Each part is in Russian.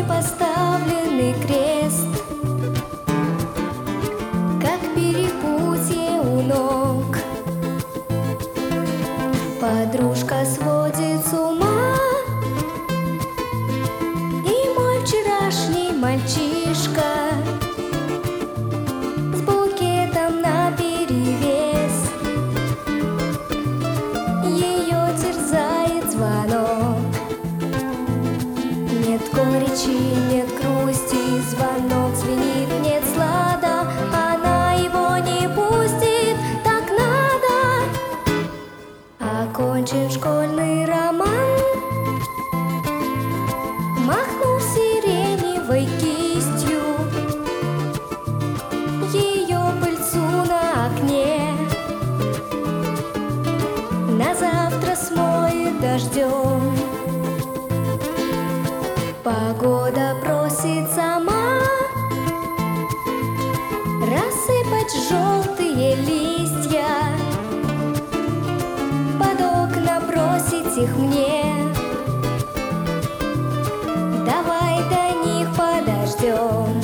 поставленный крест, как перепутье у ног. Подружка сводит с ума, и мой вчерашний мальчишка с букетом наперевес. Ее терзает звонок. Нет горечи, нет грусти, звонок звенит, нет слада, она его не пустит, так надо. Окончен школьный роман, махнув сиреневой кистью, ее пыльцу на окне на завтра смоет дождем. Погода просит сама рассыпать желтые листья, под окна бросить их мне. Давай до них подождем.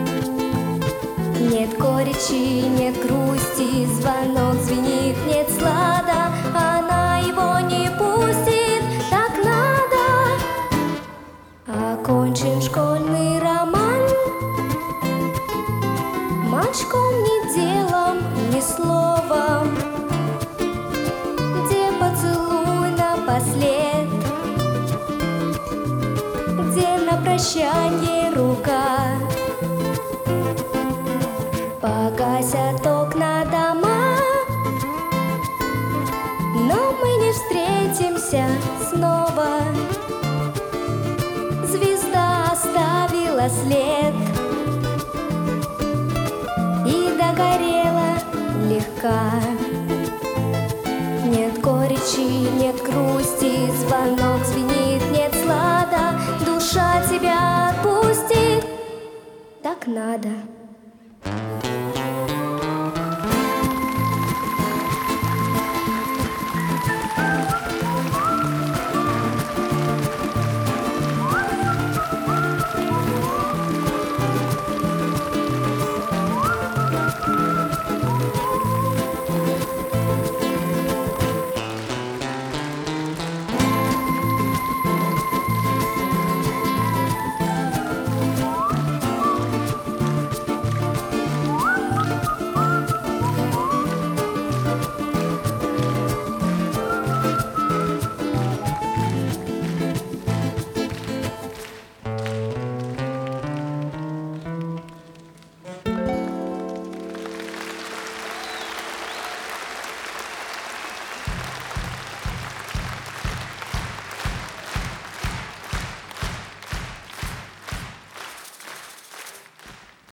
Нет горечи, нет грусти, звонок звенит, нет слада, она его не пустит, так надо. Окончен школьный роман, мальчиком ни делом, ни словом, где поцелуй напослед, где на прощанье рука. Погасят окна дома, но мы не встретимся снова. Звезда оставила след и догорела легка. Нет горечи, нет грусти, звонок звенит, нет слада, душа тебя отпустит, так надо.